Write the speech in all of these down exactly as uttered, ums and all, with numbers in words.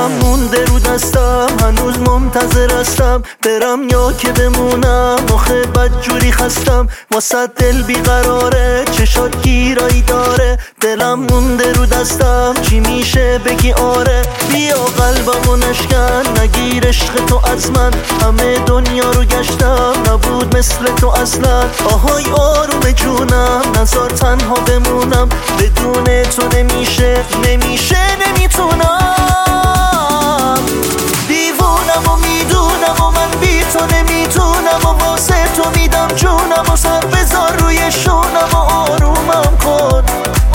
دلم مونده رو دستم، هنوز منتظر هستم برم یا که بمونم. آخه بدجوری خستم واسه دل بیقراره، چشات گیرایی داره. دلم مونده رو دستم، چی میشه بگی آره. بیا قلبمو نشکن، نگیر عشق تو از من. همه دنیا رو گشتم، نبود مثل تو اصلا. آهای آروم جونم، نذار تنها بمونم. بدون تو نمیشه نمیشه نمیتونم. دیوونم و میدونم و من بی تو نمیتونم، و واسه تو میدم جونم و سر بذار روی شونم و آرومم کن.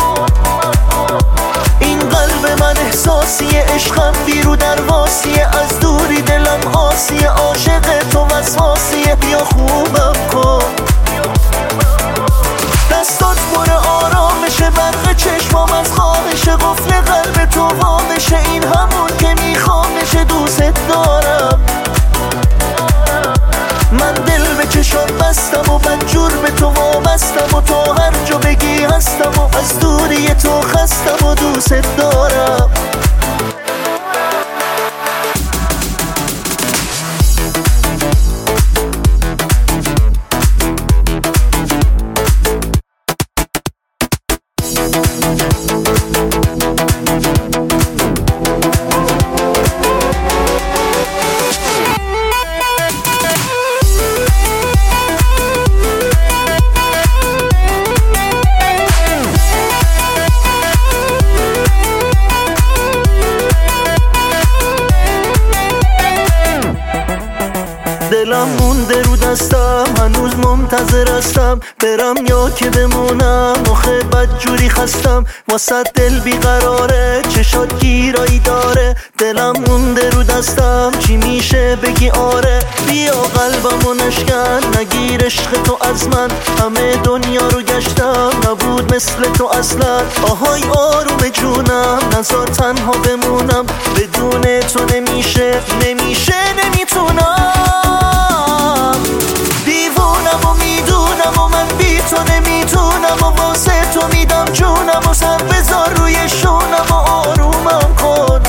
این قلب من احساسیه، عشقم بیرو درواسیه. از دوری دلم آسیه، عاشق تو وسواسیه. بیا خوبم کن، دستات پر آرامشه، برق چشمام از خواهشه. قفل قلب تو وامشه، این همون که میخوامشه. دوست دارم من، دل به چشات بستم و بدجور به تو وابستم. و تا هر جا بگی هستم و از دوری تو خستم و دوست دارم. دلم مونده رو دستم، هنوز منتظر هستم برم یا که بمونم. آخه بدجوری خستم واسه دل بیقراره، چشات گیرایی داره. دلم مونده رو دستم، چی میشه بگی آره. بیا قلبمو نشکن، نگیر عشق تو از من. همه دنیا رو گشتم، نبود مثل تو اصلا. آهای آروم جونم، نذار تنها بمونم. بدون تو نمیشه نمیشه نمیتونم. دیوونم و میدونم و من بی تو نمیتونم، و واسه تو میدم جونم و سر بذار روی شونم و آرومم کن.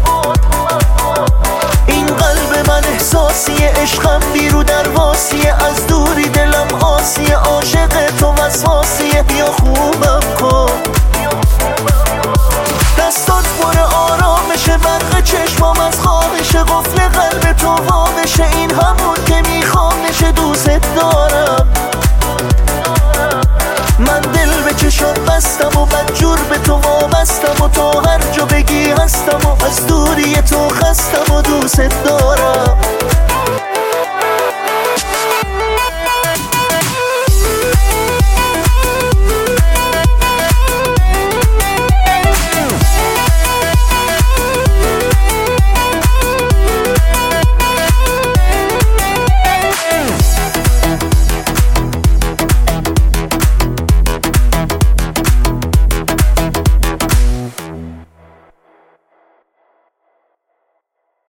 این قلب من احساسیه، عشقم بیرو درواسیه. از دوری دلم آسیه، عاشق تو وسواسیه. بیا خوبم کن، دستات پر آرامشه، برق چشمام از خواهشه. قفل قلب تو وامشه، این همون که میخوامشه. دوست دارم من، دل به چشات بستم و بدجور به تو وابستم. و تا هر جا بگی هستم و از دوری تو خستم و دوست دارم.